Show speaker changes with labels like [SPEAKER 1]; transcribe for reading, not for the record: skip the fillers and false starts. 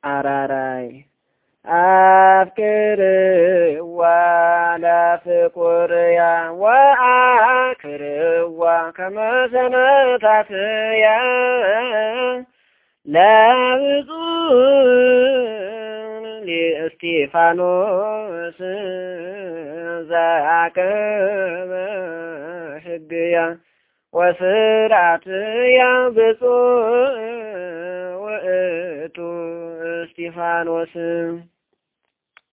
[SPEAKER 1] አራራይ አፍቅር ወለፍቁርያ ወአክርዋ ከመሰነታትያ ለብፁዕ እስጢፋኖስ ዘአቅመ ሕግያ ወስርዓትያ ብፁዕ ውእቱ እስጢፋኖስ